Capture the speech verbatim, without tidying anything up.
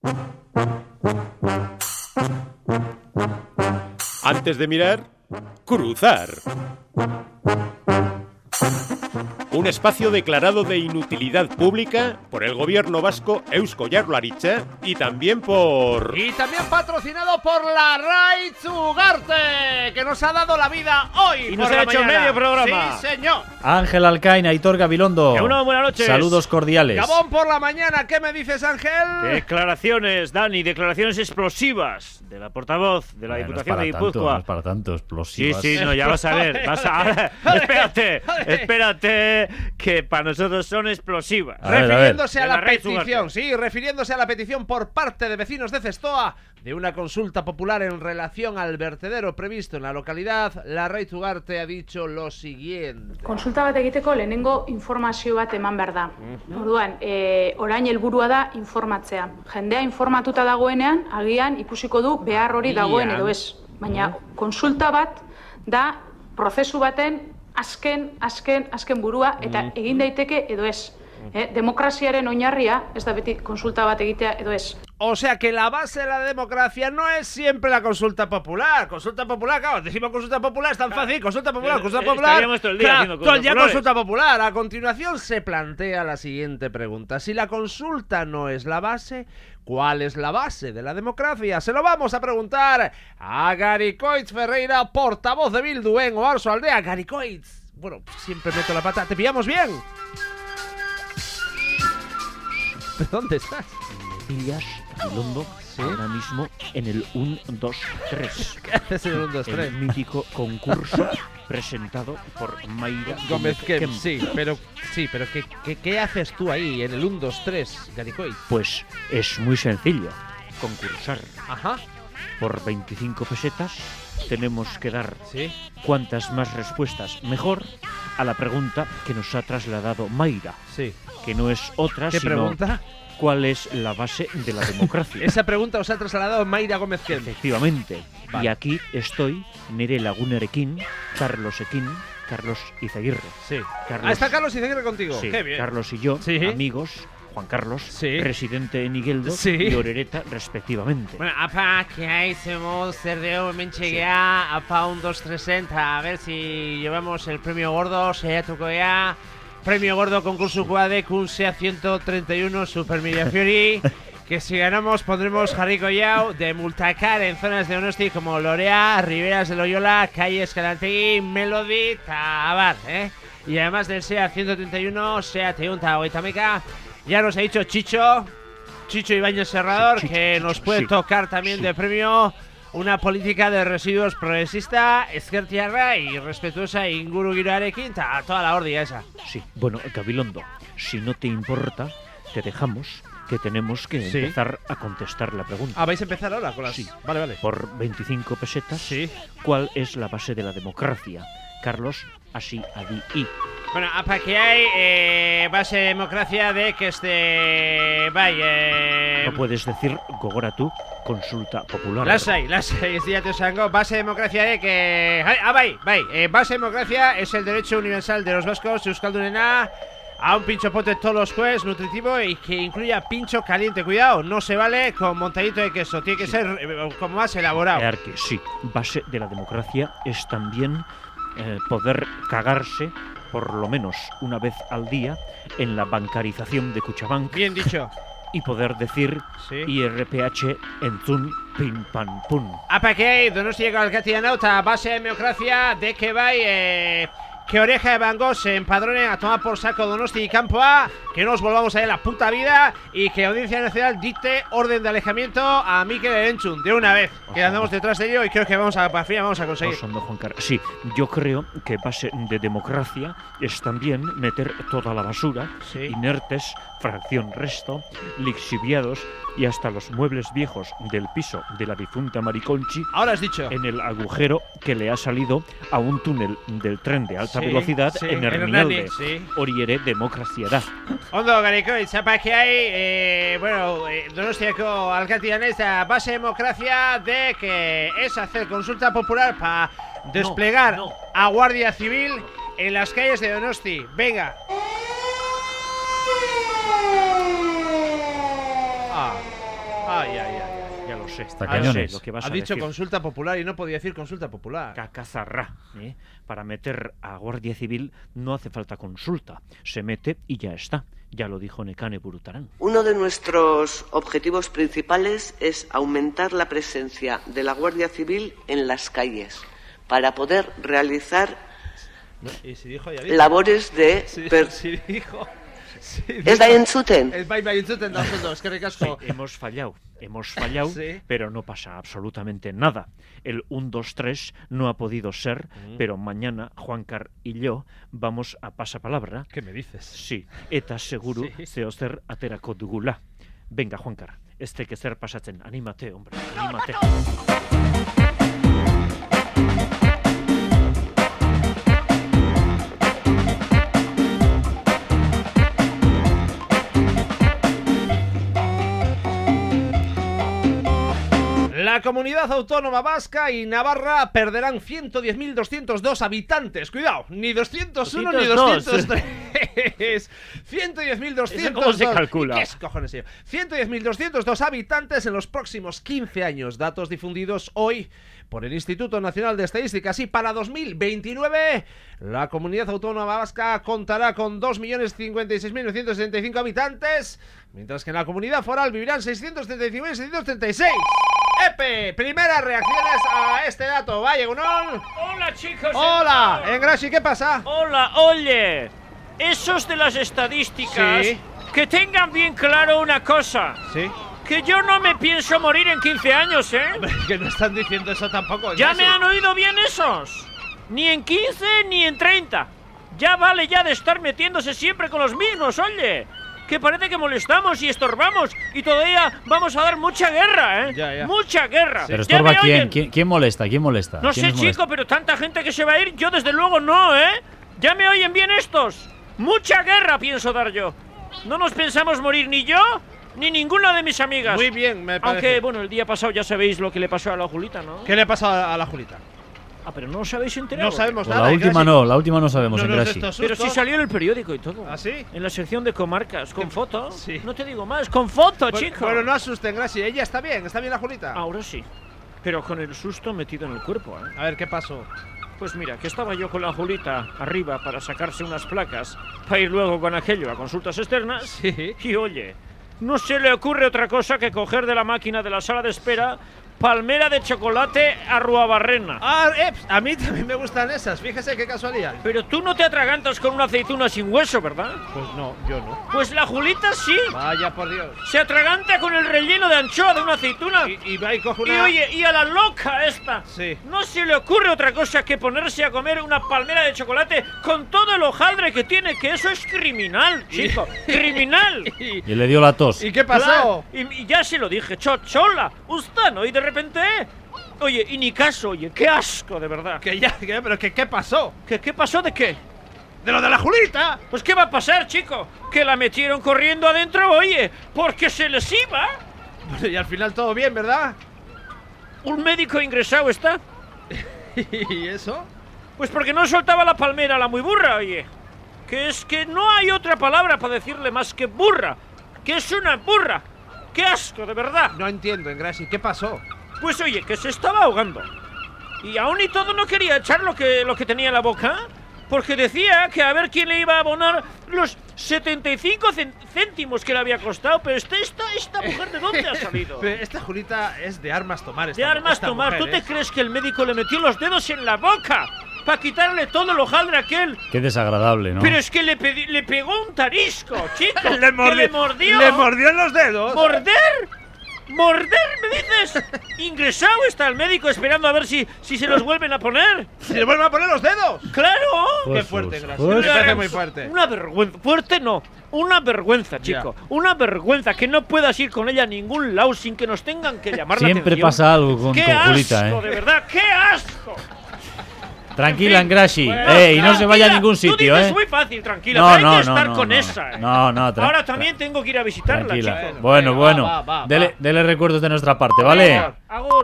Antes de mirar, cruzar. Un espacio declarado de inutilidad pública por el gobierno vasco Eusko Jaurlaritza y también por... Y también patrocinado por la Raitz Ugarte, que nos ha dado la vida hoy. Y nos ha hecho medio programa. Sí, señor. Ángel Alcaina, Aitor Gabilondo. Una buenas noches. Saludos cordiales. Gabón por la mañana, ¿qué me dices, Ángel? Declaraciones, Dani, declaraciones explosivas de la portavoz de la Bueno, Diputación no de es para tanto, Guipúzcoa. no es para tanto, Sí, explosivas. sí, no, ya vas a ver. Vas a... espérate, espérate, que para nosotros son explosivas. A ver, a ver. refiriéndose a, De la, la Raitz petición, Ugarte. sí, refiriéndose a la petición por parte de vecinos de Zestoa de una consulta popular en relación al vertedero previsto en la localidad, la Raitz Ugarte ha dicho lo siguiente. Konsulta bat egiteko lehenengo informazio bat eman behar da. Orduan, e, orain helburua da informatzea. Jendea informatuta dagoenean, agian ikusiko du behar hori dagoen edo ez. Baina konsulta bat da prozesu baten azken, azken, azken burua eta egin daiteke edo ez. Eh, demokraziaren oinarria ez da beti konsulta bat egitea edo ez. O sea que la base de la democracia no es siempre la consulta popular. Consulta popular, claro, decimos consulta popular, es tan fácil. Consulta popular, consulta popular. Estaríamos todo el día Claro, haciendo todo el día populares. consulta popular. A continuación se plantea la siguiente pregunta. Si la consulta no es la base, ¿cuál es la base de la democracia? Se lo vamos a preguntar a Garicoitz Ferreira, portavoz de Bildu en Oarsoaldea. Garicoitz, bueno, siempre meto la pata. ¿Te pillamos bien? ¿Dónde estás? Pillas, Gabilondo, ¿Sí? ahora mismo en el uno, dos, tres. ¿Qué haces en el uno, dos, tres? El mítico concurso presentado por Mayra Gómez Kemp, Kemp. sí, pero sí, pero ¿qué, qué, qué haces tú ahí en el uno, dos, tres, Garicoitz? Pues es muy sencillo. Concursar Ajá, por veinticinco pesetas. Tenemos que dar sí. cuantas más respuestas mejor a la pregunta que nos ha trasladado Mayra, Sí. que no es otra ¿Qué sino pregunta? cuál es la base de la democracia. Esa pregunta os ha trasladado Mayra Gómez Kemp. Efectivamente. Vale. Y aquí estoy, Nere Lagunerekin, Carlos Ekin, Carlos Izaguirre. Sí. Carlos, Ah, está Carlos Izaguirre contigo. sí, Qué bien. Carlos y yo, Sí. amigos, Juan Carlos, Sí. residente en Igueldo Sí. y Orereta, respectivamente. Bueno, apa, que ahí somos Cerdeo, Mencheguea, apa, un, dos, tres, sesenta. A ver si llevamos el premio gordo, se tocó ya. Premio gordo concurso Cuade, Kun Sea ciento treinta y uno Super Media Fury. Que si ganamos pondremos Jarrico Yao de multacar en zonas de Donosti como Lorea, Riberas de Loyola, Calle Escalantegui, Melody, Tabar, ¿eh? Y además del SEA ciento treinta y uno, SEA Teunta Oitameca, ya nos ha dicho Chicho, Chicho Ibáñez Serrador, Sí, Chicho, que Chicho, nos puede sí. tocar también Sí. de premio una política de residuos progresista, ezkertiarra y respetuosa inguru giroarekin, ta toda la ordia esa. Sí, bueno, Gabilondo, si no te importa, te dejamos que tenemos que Sí. empezar a contestar la pregunta. Ah, vais a empezar ahora con las... Sí. Vale, vale. Por veinticinco pesetas, Sí. ¿cuál es la base de la democracia? Carlos, así, adi, y. Bueno, apa que hay eh, base democracia de que este... Bai, eh... No puedes decir gogora tú, consulta popular. Lasai, lasai, ez diate esango, base democracia de que... Ah, bai, bai, eh, base democracia es el derecho universal de los vascos, euskaldunena, a un pincho pote todos los jueves, nutritivo y que incluya pincho caliente. Cuidado, no se vale con montadito de queso, tiene que ser eh, como más elaborado. Crear que sí, base de la democracia es también eh, poder cagarse por lo menos una vez al día en la bancarización de Cuchabank Bien dicho. y poder decir Sí. I R P H entzun pim pam pum. Apa que hay, Donostia alkatia nauta, base de democracia de que bai, eh... que Oreja de Van Gogh se empadrone a tomar por saco Donosti y Campoa, que no nos volvamos a ir a la puta vida y que Audiencia Nacional dicte orden de alejamiento a Mikel Erentzun de una vez, que Ojo. andamos detrás de ello y creo que vamos a, para fin vamos a conseguir. Osondo, Juan Carlos. Sí, yo creo que base de democracia es también meter toda la basura, Sí. inertes, fracción resto, lixiviados y hasta los muebles viejos del piso de la difunta Mariconchi Ahora has dicho. en el agujero que le ha salido a un túnel del tren de alta Sí, velocidad sí, en en Hernialde. Hernani, sí. Horiere democracia da. Ondo, Garicoitz, apa que hay, eh, bueno, eh, Donostiako alkatia esta base de democracia de que es hacer consulta popular para desplegar no. a Guardia Civil en las calles de Donosti. Venga. Ah. Ay, ay, ay, ay. Ya lo sé. Hasta Ya cañones. sé lo que vas Ha a dicho decir. consulta popular y no podía decir consulta popular. Cacazarrá, ¿eh? Para meter a Guardia Civil no hace falta consulta. Se mete y ya está. Ya lo dijo Nekane Burutarán. Uno de nuestros objetivos principales es aumentar la presencia de la Guardia Civil en las calles para poder realizar No, y si dijo, ya dijo. labores de... Sí, per- sí dijo. Sí ¿Es dijo. da entzuten? El bye bye entzuten da oso, es que ricasco. Sí, hemos fallado, hemos fallado, Sí. pero no pasa absolutamente nada. El uno, dos, tres no ha podido ser, Mm. pero mañana Juancar y yo vamos a pasapalabra. ¿Qué me dices? Sí, eta seguru Sí. zeozer aterako dugula. Venga, Juancar, este que ser pasatzen, anímate, hombre, anímate. La comunidad autónoma vasca y Navarra perderán ciento diez mil doscientos dos habitantes. Cuidado, ni doscientos uno ni doscientos dos. doscientos tres. ciento diez mil doscientos dos. ¿Eso cómo se calcula? ¿Qué es, cojones, tío? ciento diez mil doscientos dos habitantes en los próximos quince años. Datos difundidos hoy por el Instituto Nacional de Estadísticas. Y para dos mil veintinueve, la comunidad autónoma vasca contará con dos millones cincuenta y seis mil novecientos setenta y cinco habitantes, mientras que en la comunidad foral vivirán seiscientos treinta y cinco mil seiscientos treinta y seis. Epe, primeras reacciones a este dato. Vaya, Gunón. Hola, chicos. Hola, Engrashi, ¿qué pasa? Hola, oye, esos de las estadísticas, Sí. que tengan bien claro una cosa, Sí. que yo no me pienso morir en quince años, ¿eh? Que no están diciendo eso tampoco. ¿Ya Engrashi. me han oído bien esos? Ni en quince ni en treinta. Ya vale ya de estar metiéndose siempre con los mismos, oye. Que parece que molestamos y estorbamos y todavía vamos a dar mucha guerra, ¿eh? Ya, ya. Mucha guerra. Pero ¿Ya estorba me quién? oyen? quién. ¿Quién molesta? ¿Quién molesta? No ¿Quién sé, nos molesta? chico, pero tanta gente que se va a ir, yo desde luego no, ¿eh? ¿Ya me oyen bien estos? Mucha guerra pienso dar yo. No nos pensamos morir ni yo ni ninguna de mis amigas. Muy bien, me parece. Aunque, bueno, el día pasado ya sabéis lo que le pasó a la Julita, ¿no? ¿Qué le pasa a la Julita? Ah, pero no os habéis enterado. No sabemos Pues nada. la última Engrashi. no, la última no sabemos, No nos Engrashi. estos Pero sí sustos. salió en el periódico y todo. ¿Ah, sí? En la sección de comarcas, con foto. Sí. No te digo más, con foto, Bueno, chico. Bueno, no asusten, Engrashi. Ella está bien, está bien la Julita. Ahora sí. Pero con el susto metido en el cuerpo, ¿eh? A ver, ¿qué pasó? Pues mira, que estaba yo con la Julita arriba para sacarse unas placas, para ir luego con aquello a consultas externas. Sí. Y oye, no se le ocurre otra cosa que coger de la máquina de la sala de espera palmera de chocolate a Ruabarrena. Ah, eh, a mí también me gustan esas. Fíjese qué casualidad. Pero tú no te atragantas con una aceituna sin hueso, ¿verdad? Pues no, yo no. Pues la Julita sí. Vaya por Dios. Se atraganta con el relleno de anchoa de una aceituna. Y, y va y coge Y una. oye, y a la loca esta, Sí. no se le ocurre otra cosa que ponerse a comer una palmera de chocolate con todo el hojaldre que tiene, que eso es criminal, chico, criminal. Y, Y le dio la tos. ¿y qué pasó? Claro, y, y ya se lo dije, chochola, usted, ¿no? Y de repente, ¿eh? Oye, y ni caso, oye, qué asco, de verdad. Que ya, que, pero que qué pasó. ¿Qué, qué pasó de qué? De lo de la Julita. Pues ¿qué va a pasar, chico? Que la metieron corriendo adentro, oye, porque se les iba. Bueno, y al final todo bien, ¿verdad? Un médico ingresado está. ¿Y eso? Pues porque no soltaba la palmera, la muy burra, oye. Que es que no hay otra palabra para decirle más que burra. Que es una burra. ¡Qué asco, de verdad! No entiendo, Engrashi. ¿Qué pasó? Pues oye, que se estaba ahogando. Y aún y todo no quería echar lo que, lo que tenía en la boca. Porque decía que a ver quién le iba a abonar los setenta y cinco cen- céntimos que le había costado. Pero esta, esta, esta mujer, ¿de dónde ha salido? Pero esta Julita es de armas tomar. Esta, De armas esta tomar. mujer, ¿Tú te ¿eh? crees que el médico le metió los dedos en la boca para quitarle todo el hojaldre aquel? Qué desagradable, ¿no? Pero es que le, pedi- le pegó un tarisco, chico. Le que mordió, le mordió. Le mordió en los dedos. ¿Morder? ¿Morder, me dices? Ingresado está el médico esperando a ver si, si se los vuelven a poner. ¡Se le vuelven a poner los dedos! ¡Claro! Pues, ¡Qué fuerte, pues, Engrashi! pues. Me parece muy fuerte. Una vergüenza. Fuerte no. Una vergüenza, chico. Una vergüenza que no puedas ir con ella a ningún lado sin que nos tengan que llamar la Siempre atención. pasa algo con, ¡Qué con Julita, asco, ¿eh? de verdad! ¡Qué asco! Tranquila, En fin, Engrashi. bueno, Eh, y no se vaya a tranquila. ningún Tú sitio, dices ¿eh? muy fácil, tranquila. No, pero hay no, que no, estar no, con no. esa. ¿eh? No, no, tra- Ahora tra- también tengo que ir a visitarla, Tranquila. chico. Bueno, Venga, bueno. va, va, va, Dele, va. dele recuerdos de nuestra parte, ¿vale? Agur.